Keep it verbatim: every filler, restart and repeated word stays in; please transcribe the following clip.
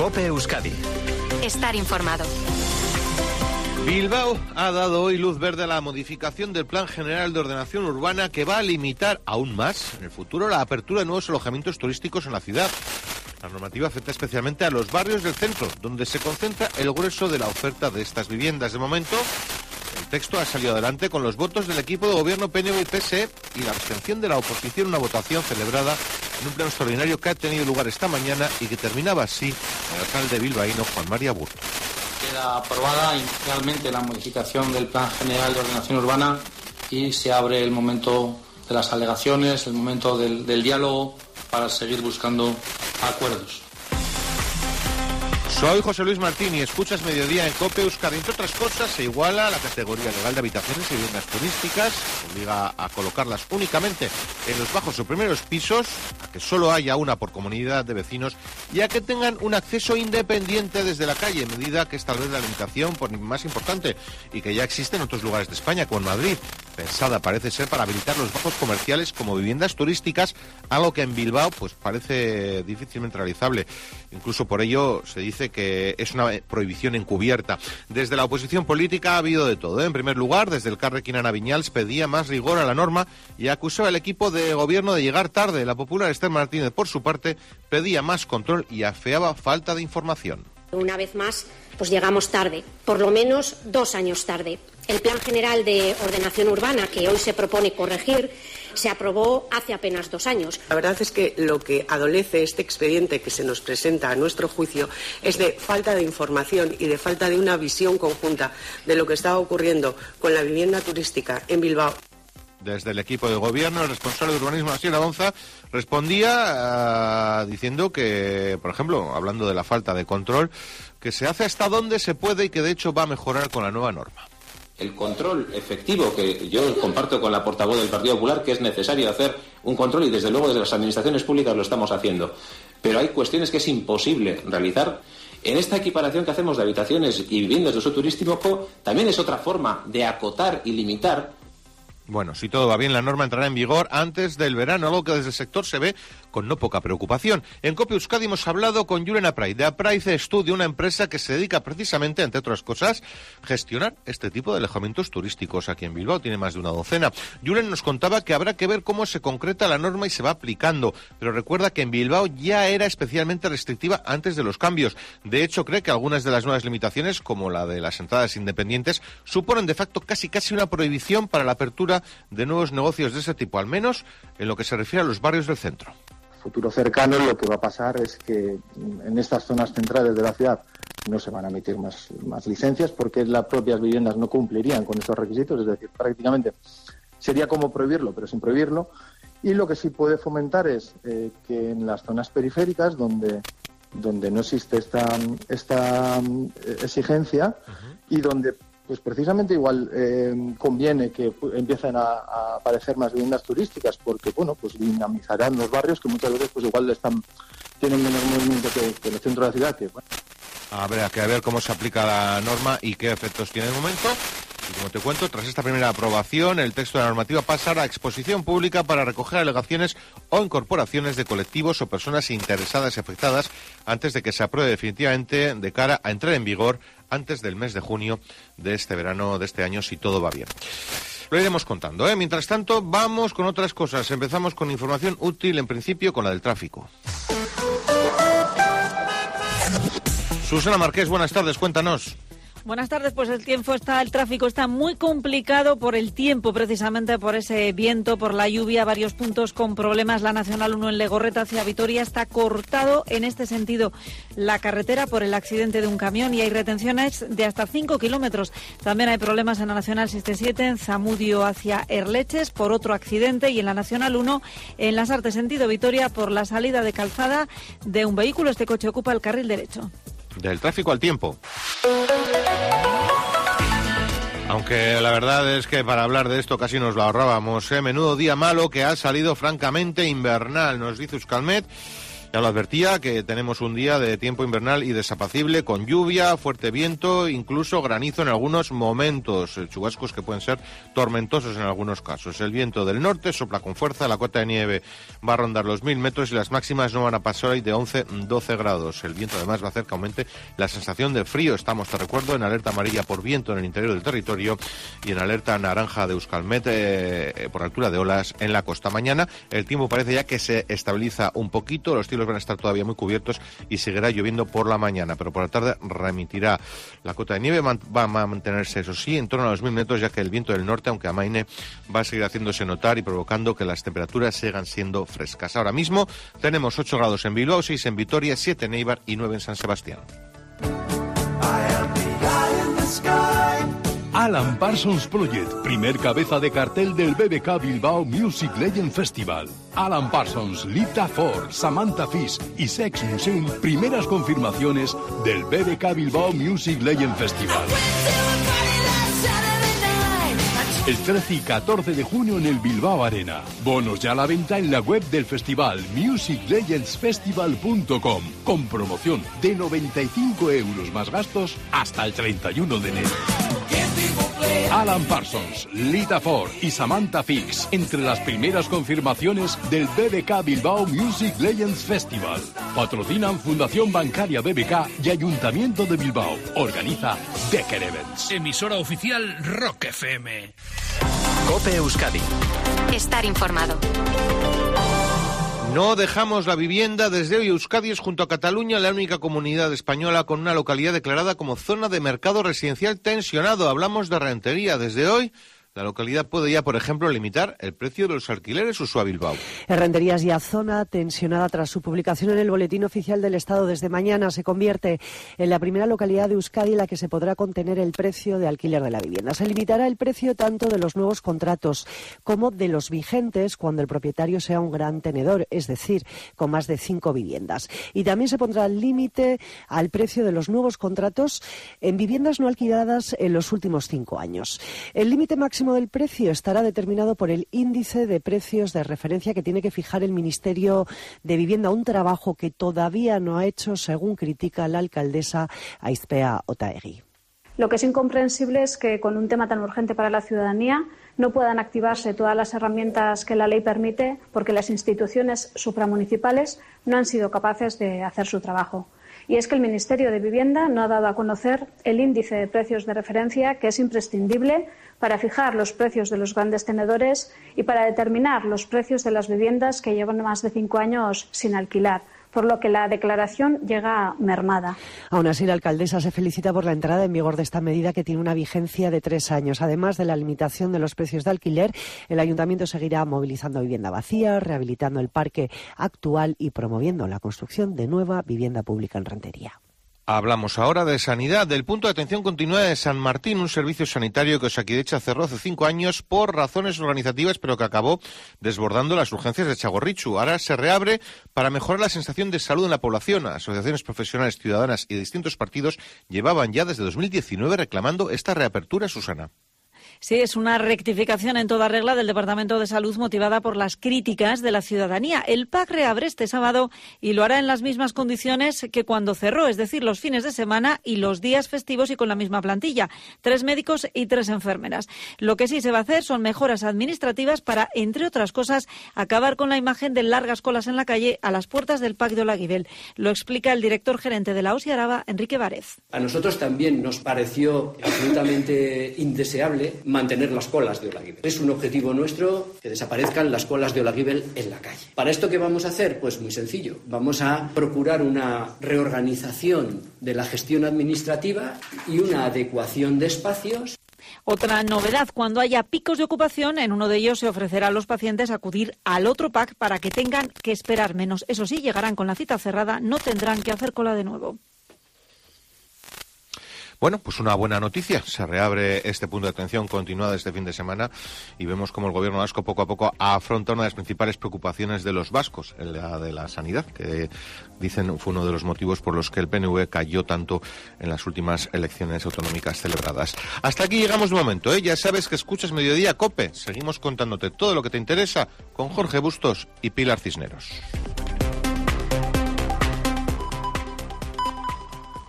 COPE Euskadi. Estar informado. Bilbao ha dado hoy luz verde a la modificación del Plan General de Ordenación Urbana que va a limitar aún más en el futuro la apertura de nuevos alojamientos turísticos en la ciudad. La normativa afecta especialmente a los barrios del centro, donde se concentra el grueso de la oferta de estas viviendas. De momento, el texto ha salido adelante con los votos del equipo de gobierno P N V y P S E y la abstención de la oposición en una votación celebrada en un pleno extraordinario que ha tenido lugar esta mañana y que terminaba así el alcalde bilbaíno Juan María Burto. Queda aprobada inicialmente la modificación del Plan General de Ordenación Urbana y se abre el momento de las alegaciones, el momento del, del diálogo para seguir buscando acuerdos. Soy José Luis Martín y escuchas Mediodía en COPE Euskadi. Entre otras cosas, se iguala la categoría legal de habitaciones y viviendas turísticas, obliga a colocarlas únicamente en los bajos o primeros pisos, a que solo haya una por comunidad de vecinos y a que tengan un acceso independiente desde la calle, medida que es tal vez la limitación por más importante y que ya existe en otros lugares de España, como en Madrid. Pensada parece ser para habilitar los bajos comerciales como viviendas turísticas, algo que en Bilbao pues parece difícilmente realizable. Incluso por ello se dice que es una prohibición encubierta. Desde la oposición política ha habido de todo, ¿eh? En primer lugar, desde el Carrequín Ana Viñals pedía más rigor a la norma y acusó al equipo de gobierno de llegar tarde. La popular Esther Martínez, por su parte, pedía más control y afeaba falta de información. Una vez más, pues llegamos tarde, por lo menos dos años tarde. El Plan General de Ordenación Urbana, que hoy se propone corregir, se aprobó hace apenas dos años. La verdad es que lo que adolece este expediente que se nos presenta a nuestro juicio es de falta de información y de falta de una visión conjunta de lo que está ocurriendo con la vivienda turística en Bilbao. Desde el equipo de gobierno, el responsable de urbanismo, Asier Abonza, respondía uh, diciendo que, por ejemplo, hablando de la falta de control, que se hace hasta donde se puede y que de hecho va a mejorar con la nueva norma. El control efectivo, que yo comparto con la portavoz del Partido Popular, que es necesario hacer un control y desde luego desde las administraciones públicas lo estamos haciendo. Pero hay cuestiones que es imposible realizar. En esta equiparación que hacemos de habitaciones y viviendas de uso turístico, también es otra forma de acotar y limitar. Bueno, si todo va bien, la norma entrará en vigor antes del verano, algo que desde el sector se ve con no poca preocupación. En COPE Euskadi hemos hablado con Julen Apraiz, de Apraiz Studio, una empresa que se dedica precisamente, entre otras cosas, a gestionar este tipo de alojamientos turísticos aquí en Bilbao. Tiene más de una docena. Julen nos contaba que habrá que ver cómo se concreta la norma y se va aplicando, pero recuerda que en Bilbao ya era especialmente restrictiva antes de los cambios. De hecho, cree que algunas de las nuevas limitaciones, como la de las entradas independientes, suponen de facto casi casi una prohibición para la apertura de nuevos negocios de ese tipo, al menos en lo que se refiere a los barrios del centro. Futuro cercano lo que va a pasar es que en estas zonas centrales de la ciudad no se van a emitir más, más licencias porque las propias viviendas no cumplirían con estos requisitos, es decir, prácticamente sería como prohibirlo, pero sin prohibirlo. Y lo que sí puede fomentar es eh, que en las zonas periféricas donde, donde no existe esta, esta exigencia uh-huh. y donde pues precisamente igual eh, conviene que empiecen a, a aparecer más viviendas turísticas porque, bueno, pues dinamizarán los barrios que muchas veces pues igual están tienen menos movimiento que, que en el centro de la ciudad. Que, bueno. Habrá que ver cómo se aplica la norma y qué efectos tiene de momento. Y como te cuento, tras esta primera aprobación, el texto de la normativa pasará a exposición pública para recoger alegaciones o incorporaciones de colectivos o personas interesadas y afectadas antes de que se apruebe definitivamente de cara a entrar en vigor antes del mes de junio de este verano de este año, si todo va bien. Lo iremos contando, ¿eh? Mientras tanto, vamos con otras cosas. Empezamos con información útil, en principio, con la del tráfico. Susana Marqués, buenas tardes, cuéntanos. Buenas tardes, pues el tiempo está, el tráfico está muy complicado por el tiempo, precisamente por ese viento, por la lluvia, varios puntos con problemas. La Nacional uno en Legorreta hacia Vitoria está cortado en este sentido la carretera por el accidente de un camión y hay retenciones de hasta cinco kilómetros. También hay problemas en la Nacional sesenta y siete en Zamudio hacia Erleches por otro accidente y en la Nacional uno en Las Artes sentido Vitoria por la salida de calzada de un vehículo. Este coche ocupa el carril derecho. Del tráfico al tiempo. Aunque la verdad es que para hablar de esto casi nos lo ahorrábamos, ¿eh? Menudo día malo que ha salido francamente invernal, nos dice Euskalmet. Ya lo advertía que tenemos un día de tiempo invernal y desapacible, con lluvia, fuerte viento, incluso granizo en algunos momentos, chubascos que pueden ser tormentosos en algunos casos. El viento del norte sopla con fuerza, la cota de nieve va a rondar los mil metros y las máximas no van a pasar hoy de once a doce grados. El viento además va a hacer que aumente la sensación de frío. Estamos, te recuerdo, en alerta amarilla por viento en el interior del territorio y en alerta naranja de Euskalmet eh, por altura de olas en la costa. Mañana el tiempo parece ya que se estabiliza un poquito, los cielos van a estar todavía muy cubiertos y seguirá lloviendo por la mañana, pero por la tarde remitirá. La cota de nieve va a mantenerse, eso sí, en torno a los mil metros, ya que el viento del norte, aunque amaine, va a seguir haciéndose notar y provocando que las temperaturas sigan siendo frescas. Ahora mismo tenemos ocho grados en Bilbao, seis en Vitoria, siete en Eibar y nueve en San Sebastián. Alan Parsons Project, primer cabeza de cartel del B B K Bilbao Music Legend Festival. Alan Parsons, Lita Ford, Samantha Fish y Sex Museum, primeras confirmaciones del B B K Bilbao Music Legend Festival. El trece y catorce de junio en el Bilbao Arena. Bonos ya a la venta en la web del festival music legends festival punto com, con promoción de noventa y cinco euros más gastos hasta el treinta y uno de enero. Alan Parsons, Lita Ford y Samantha Fix, entre las primeras confirmaciones del B B K Bilbao Music Legends Festival. Patrocinan Fundación Bancaria B B K y Ayuntamiento de Bilbao. Organiza Becker Events. Emisora oficial Rock F M. COPE Euskadi. Estar informado. No dejamos la vivienda. Desde hoy Euskadi es, junto a Cataluña, la única comunidad española con una localidad declarada como zona de mercado residencial tensionado. Hablamos de Rentería. Desde hoy la localidad puede ya, por ejemplo, limitar el precio de los alquileres Usoa Bilbao. Rentería es ya zona tensionada tras su publicación en el Boletín Oficial del Estado. Desde mañana se convierte en la primera localidad de Euskadi en la que se podrá contener el precio de alquiler de la vivienda. Se limitará el precio tanto de los nuevos contratos como de los vigentes cuando el propietario sea un gran tenedor, es decir, con más de cinco viviendas. Y también se pondrá límite al precio de los nuevos contratos en viviendas no alquiladas en los últimos cinco años. El límite máximo del precio estará determinado por el índice de precios de referencia que tiene que fijar el Ministerio de Vivienda, un trabajo que todavía no ha hecho, según critica la alcaldesa Aizpea Otaegui. Lo que es incomprensible es que con un tema tan urgente para la ciudadanía no puedan activarse todas las herramientas que la ley permite porque las instituciones supramunicipales no han sido capaces de hacer su trabajo. Y es que el Ministerio de Vivienda no ha dado a conocer el índice de precios de referencia, que es imprescindible para fijar los precios de los grandes tenedores y para determinar los precios de las viviendas que llevan más de cinco años sin alquilar, por lo que la declaración llega mermada. Aún así, la alcaldesa se felicita por la entrada en vigor de esta medida, que tiene una vigencia de tres años. Además de la limitación de los precios de alquiler, el ayuntamiento seguirá movilizando vivienda vacía, rehabilitando el parque actual y promoviendo la construcción de nueva vivienda pública en Rentería. Hablamos ahora de sanidad. Del punto de atención continua de San Martín, un servicio sanitario que Osakidecha cerró hace cinco años por razones organizativas, pero que acabó desbordando las urgencias de Txagorritxu. Ahora se reabre para mejorar la sensación de salud en la población. Asociaciones profesionales, ciudadanas y distintos partidos llevaban ya desde dos mil diecinueve reclamando esta reapertura, Susana. Sí, es una rectificación en toda regla del Departamento de Salud motivada por las críticas de la ciudadanía. El P A C reabre este sábado y lo hará en las mismas condiciones que cuando cerró, es decir, los fines de semana y los días festivos y con la misma plantilla, tres médicos y tres enfermeras. Lo que sí se va a hacer son mejoras administrativas para, entre otras cosas, acabar con la imagen de largas colas en la calle a las puertas del P A C de Olaguibel. Lo explica el director gerente de la O S I Araba, Enrique Várez. A nosotros también nos pareció absolutamente indeseable mantener las colas de Olaguibel. Es un objetivo nuestro que desaparezcan las colas de Olaguibel en la calle. ¿Para esto qué vamos a hacer? Pues muy sencillo. Vamos a procurar una reorganización de la gestión administrativa y una adecuación de espacios. Otra novedad, cuando haya picos de ocupación, en uno de ellos se ofrecerá a los pacientes acudir al otro P A C para que tengan que esperar menos. Eso sí, llegarán con la cita cerrada, no tendrán que hacer cola de nuevo. Bueno, pues una buena noticia. Se reabre este punto de atención continuada este fin de semana y vemos cómo el gobierno vasco poco a poco afronta una de las principales preocupaciones de los vascos, la de la sanidad, que dicen fue uno de los motivos por los que el P N V cayó tanto en las últimas elecciones autonómicas celebradas. Hasta aquí llegamos de momento, ¿eh? Ya sabes que escuchas Mediodía COPE. Seguimos contándote todo lo que te interesa con Jorge Bustos y Pilar Cisneros.